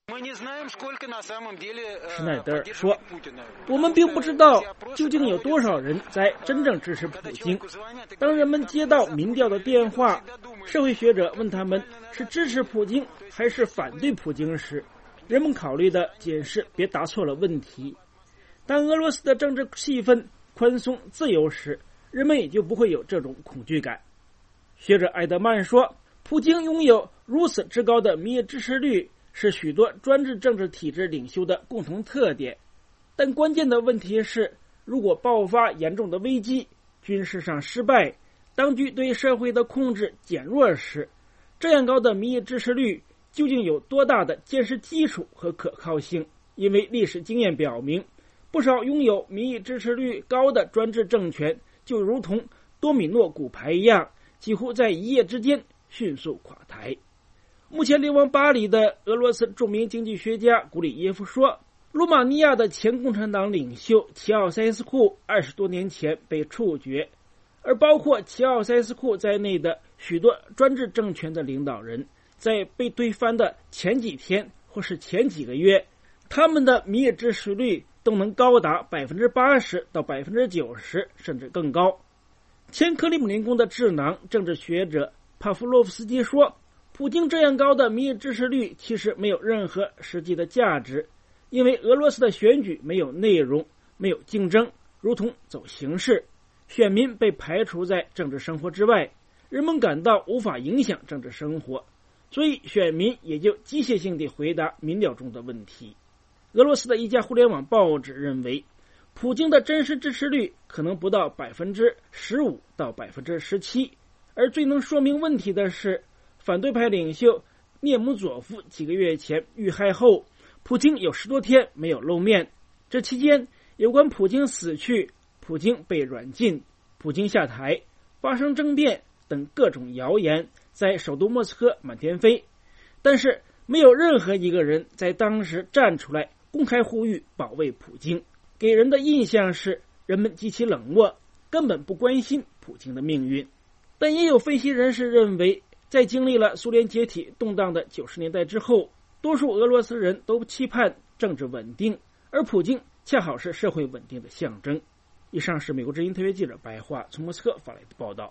S12: 施耐德尔说，我们并不知道究竟有多少人在真正支持普京。当人们接到民调的电话，社会学者问他们是支持普京还是反对普京时，人们考虑的仅是别答错了问题。当俄罗斯的政治气氛宽松自由时，人们也就不会有这种恐惧感。学者埃德曼说，普京拥有如此之高的民意支持率是许多专制政治体制领袖的共同特点，但关键的问题是，如果爆发严重的危机，军事上失败，当局对社会的控制减弱时，这样高的民意支持率究竟有多大的坚实基础和可靠性？因为历史经验表明，不少拥有民意支持率高的专制政权就如同多米诺骨牌一样，几乎在一夜之间迅速垮台。目前流亡巴黎的俄罗斯著名经济学家古里耶夫说，罗马尼亚的前共产党领袖齐奥塞斯库二十多年前被处决，而包括齐奥塞斯库在内的许多专制政权的领导人，在被推翻的前几天或是前几个月，他们的民意支持率都能高达 百分之八十 到 百分之九十 甚至更高。前克里姆林宫的智囊政治学者帕夫洛夫斯基说，普京这样高的民意支持率其实没有任何实际的价值，因为俄罗斯的选举没有内容，没有竞争，如同走形式，选民被排除在政治生活之外，人们感到无法影响政治生活，所以选民也就机械性地回答民调中的问题。俄罗斯的一家互联网报纸认为，普京的真实支持率可能不到 百分之十五 到 百分之十七， 而最能说明问题的是，反对派领袖涅姆佐夫几个月前遇害后，普京有十多天没有露面。这期间，有关普京死去、普京被软禁、普京下台、发生政变等各种谣言在首都莫斯科满天飞，但是没有任何一个人在当时站出来公开呼吁保卫普京，给人的印象是人们极其冷漠，根本不关心普京的命运。但也有分析人士认为，在经历了苏联解体动荡的九十年代之后，多数俄罗斯人都期盼政治稳定，而普京恰好是社会稳定的象征。以上是美国之音特约记者白桦从莫斯科发来的报道。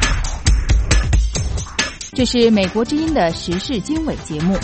S2: 这是美国之音的时事经纬节目。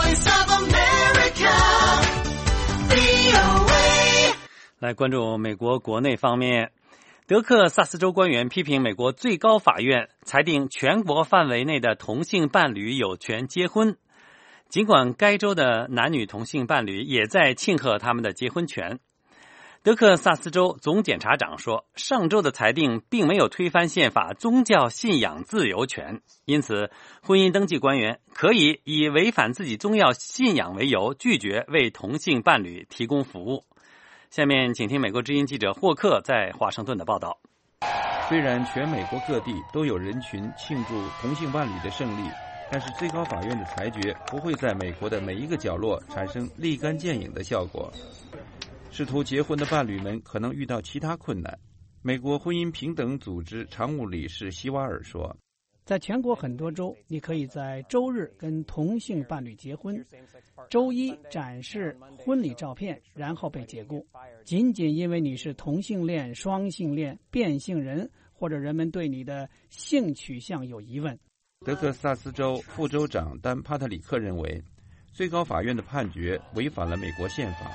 S3: 来关注美国国内方面，德克萨斯州官员批评美国最高法院裁定全国范围内的同性伴侣有权结婚，尽管该州的男女同性伴侣也在庆贺他们的结婚权。德克萨斯州总检察长说，上周的裁定并没有推翻宪法宗教信仰自由权，因此婚姻登记官员可以以违反自己宗教信仰为由拒绝为同性伴侣提供服务。下面请听美国之音记者霍克在华盛顿的报道。
S10: 虽然全美国各地都有人群庆祝同性伴侣的胜利， 但是最高法院的裁决不会在美国的每一个角落产生立竿见影的效果。试图结婚的伴侣们可能遇到其他困难。美国婚姻平等组织常务理事希瓦尔说，
S13: 在全国很多州，你可以在周日跟同性伴侣结婚，周一展示婚礼照片，然后被解雇，仅仅因为你是同性恋、双性恋、变性人，或者人们对你的性取向有疑问。
S10: 德克萨斯州副州长丹·帕特里克认为，最高法院的判决违反了美国宪法。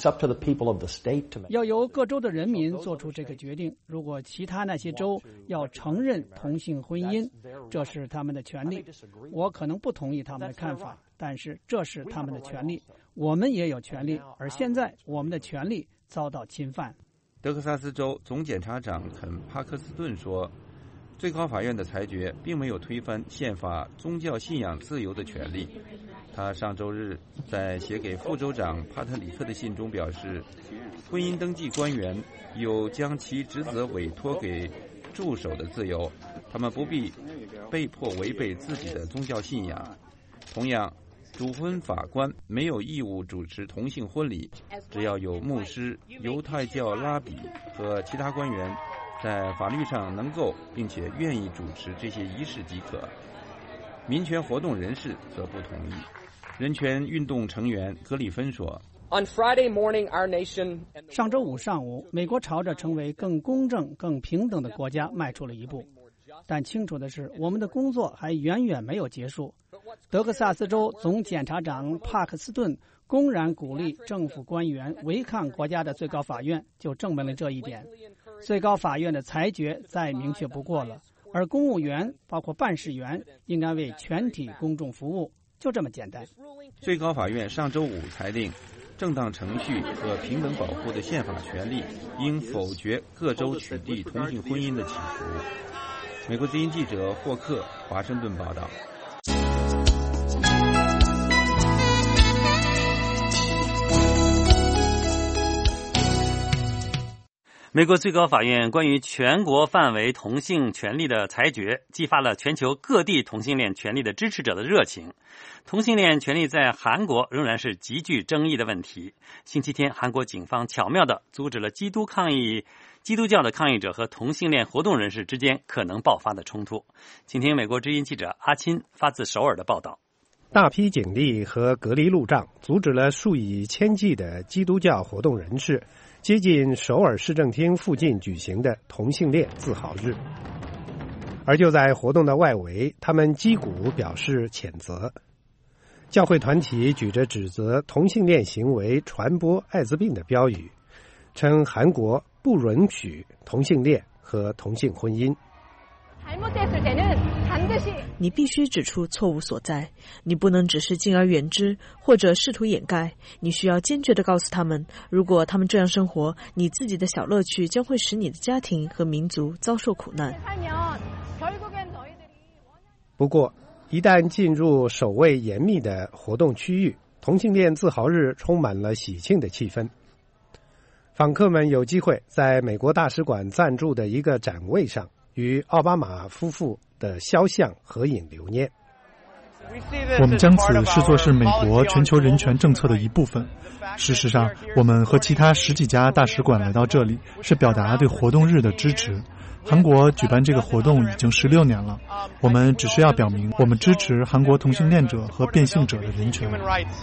S13: 要由各州的人民做出这个决定。如果其他那些州要承认同性婚姻，这是他们的权利。我可能不同意他们的看法，但是这是他们的权利。我们也有权利，而现在我们的权利遭到侵犯。
S10: 德克萨斯州总检察长肯·帕克斯顿说，最高法院的裁决并没有推翻宪法宗教信仰自由的权利。他上周日在写给副州长帕特里克的信中表示，婚姻登记官员有将其职责委托给助手的自由，他们不必被迫违背自己的宗教信仰。同样，主婚法官没有义务主持同性婚礼，只要有牧师、犹太教拉比和其他官员在法律上能够并且愿意主持这些仪式即可。民权活动人士则不同意。人权运动成员格里芬说，
S13: 上周五上午，美国朝着成为更公正、更平等的国家迈出了一步。但清楚的是，我们的工作还远远没有结束。德克萨斯州总检察长帕克斯顿公然鼓励政府官员违抗国家的最高法院，就证明了这一点。最高法院的裁决再明确不过了，而公务员，包括办事员，应该为全体公众服务，就这么简单。
S10: 最高法院上周五裁定，正当程序和平等保护的宪法权利应否决各州取缔同性婚姻的企图。美国之音记者霍克华盛顿报道。
S3: 美国最高法院关于全国范围同性权利的裁决，激发了全球各地同性恋权利的支持者的热情。同性恋权利在韩国仍然是极具争议的问题。星期天，韩国警方巧妙地阻止了基督抗议基督教的抗议者和同性恋活动人士之间可能爆发的冲突。请听美国之音记者阿钦发自首尔的报道。
S16: 大批警力和隔离路障阻止了数以千计的基督教活动人士接近首尔市政厅附近举行的同性恋自豪日。而就在活动的外围，他们击鼓表示谴责。教会团体举着指责同性恋行为传播艾滋病的标语，称韩国不允许同性恋和同性婚姻。
S18: 你必须指出错误所在，你不能只是敬而远之或者试图掩盖，你需要坚决地告诉他们，如果他们这样生活，你自己的小乐趣将会使你的家庭和民族遭受苦难。
S16: 不过，一旦进入守卫严密的活动区域，同性恋自豪日充满了喜庆的气氛。访客们有机会在美国大使馆赞助的一个展位上与奥巴马夫妇的肖像合影留念。
S25: 我们将此视作是美国全球人权政策的一部分。事实上，我们和其他十几家大使馆来到这里，是表达对活动日的支持。韩国举办这个活动已经十六年了，我们只是要表明我们支持韩国同性恋者和变性者的人权。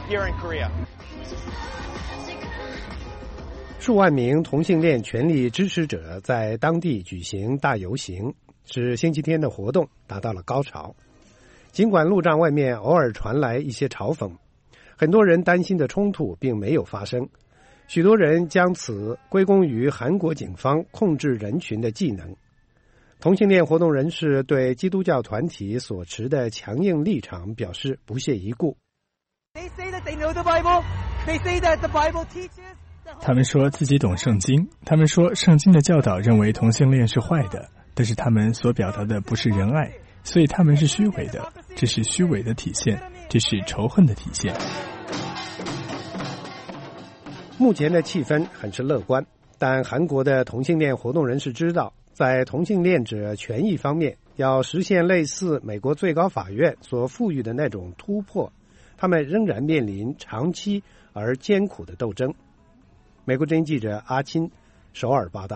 S16: 数万名同性恋权利支持者在当地举行大游行，使星期天的活动达到了高潮。尽管路障外面偶尔传来一些嘲讽，很多人担心的冲突并没有发生。许多人将此归功于韩国警方控制人群的技能。同性恋活动人士对基督教团体所持的强硬立场表示不屑一顾。
S19: 他们说自己懂圣经，他们说圣经的教导认为同性恋是坏的，但是他们所表达的不是仁爱，所以他们是虚伪的，这是虚伪的体现，这是仇恨的体现。
S16: 目前的气氛很是乐观，但韩国的同性恋活动人士知道，在同性恋者权益方面要实现类似美国最高法院所赋予的那种突破，他们仍然面临长期而艰苦的斗争。美国之音记者阿钦首尔报道。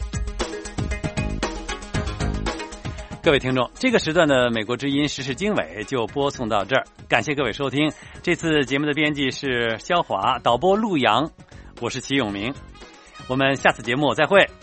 S3: 各位听众，这个时段的美国之音时事经纬就播送到这儿，感谢各位收听。这次节目的编辑是肖华，导播陆阳，我是齐永明，我们下次节目再会。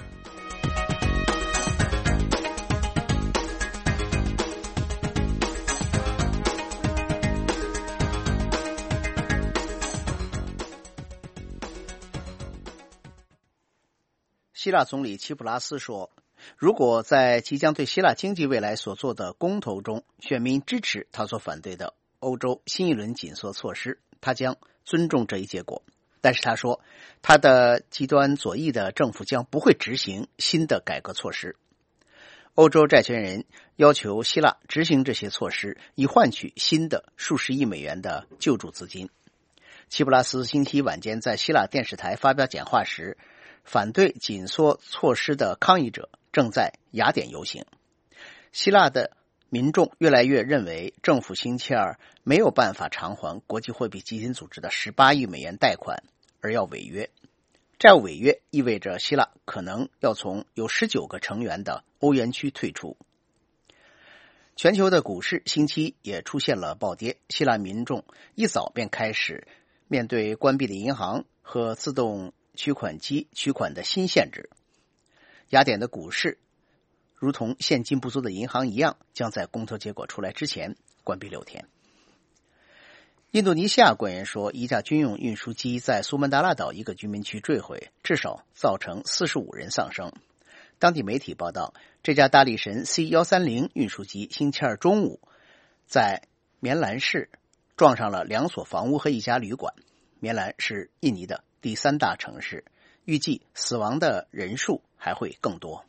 S15: 希腊总理齐普拉斯说，如果在即将对希腊经济未来所做的公投中，选民支持他所反对的欧洲新一轮紧缩措施，他将尊重这一结果。但是他说，他的极端左翼的政府将不会执行新的改革措施。欧洲债权人要求希腊执行这些措施，以换取新的数十亿美元的救助资金。齐普拉斯星期一晚间在希腊电视台发表讲话时，反对紧缩措施的抗议者正在雅典游行。希腊的民众越来越认为政府星期二没有办法偿还国际货币基金组织的十八亿美元贷款，而要违约。债务违约意味着希腊可能要从有十九个成员的欧元区退出。全球的股市星期也出现了暴跌，希腊民众一早便开始面对关闭的银行和自动取款机取款的新限制。雅典的股市如同现金不足的银行一样，将在公投结果出来之前关闭六天。印度尼西亚官员说，一架军用运输机在苏门答腊岛一个居民区坠毁，至少造成四十五人丧生。当地媒体报道，这架大力神 C 一三零 运输机星期二中午在棉兰市撞上了两所房屋和一家旅馆。棉兰是印尼的第三大城市，预计死亡的人数还会更多。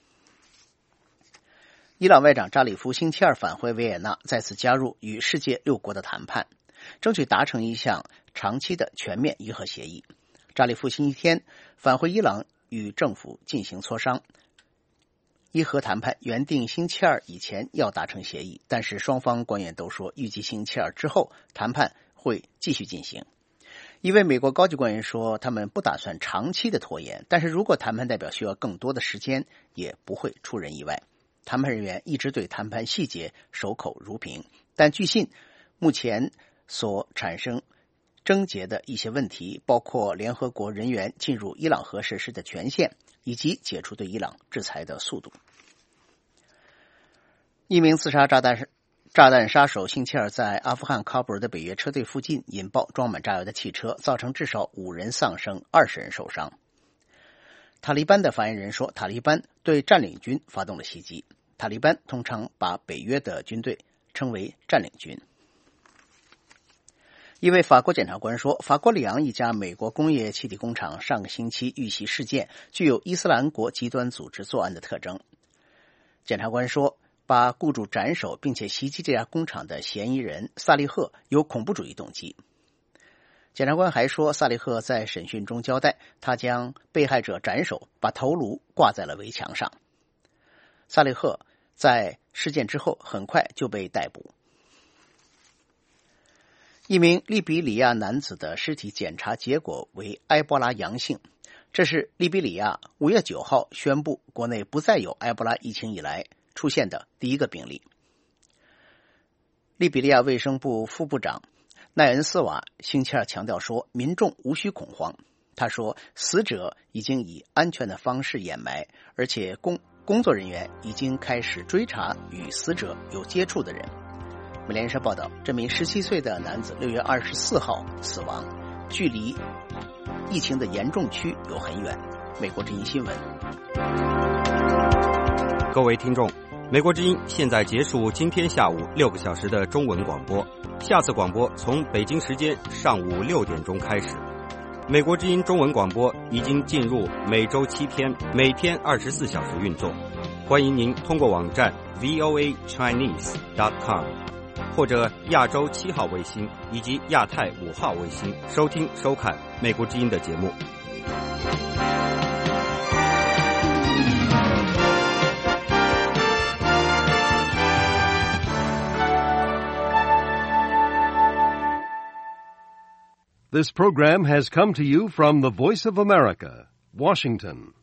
S15: 伊朗外长扎里夫星期二返回维也纳，再次加入与世界六国的谈判，争取达成一项长期的全面伊核协议。扎里夫星期天返回伊朗与政府进行磋商。伊核谈判原定星期二以前要达成协议，但是双方官员都说预计星期二之后谈判会继续进行。一位美国高级官员说，他们不打算长期的拖延，但是如果谈判代表需要更多的时间，也不会出人意外。谈判人员一直对谈判细节守口如瓶，但据信目前所产生症结的一些问题，包括联合国人员进入伊朗核设施的权限，以及解除对伊朗制裁的速度。一名自杀炸弹炸弹杀手星期二在阿富汗喀布尔的北约车队附近引爆装满炸药的汽车，造成至少五人丧生，二十人受伤。塔利班的发言人说，塔利班对占领军发动了袭击。塔利班通常把北约的军队称为占领军。一位法国检察官说，法国里昂一家美国工业气体工厂上个星期遇袭事件具有伊斯兰国极端组织作案的特征。检察官说，把雇主斩首并且袭击这家工厂的嫌疑人萨利赫有恐怖主义动机。检察官还说，萨利赫在审讯中交代，他将被害者斩首，把头颅挂在了围墙上。萨利赫在事件之后很快就被逮捕。一名利比里亚男子的尸体检查结果为埃博拉阳性，这是利比里亚五月九号宣布国内不再有埃博拉疫情以来出现的第一个病例。利比里亚卫生部副部长奈恩斯瓦星期二强调说，民众无需恐慌。他说，死者已经以安全的方式掩埋，而且工工作人员已经开始追查与死者有接触的人。美联社报道，这名十七岁的男子六月二十四号死亡，距离疫情的严重区有很远。美国之音新闻。
S20: 各位听众，美国之音现在结束今天下午六个小时的中文广播，下次广播从北京时间上午六点钟开始。美国之音中文广播已经进入每周七天，每天二十四小时运作。欢迎您通过网站 V O A Chinese dot com 或者亚洲七号卫星以及亚太五号卫星收听收看美国之音的节目。
S6: This program has come to you from the Voice of America, Washington.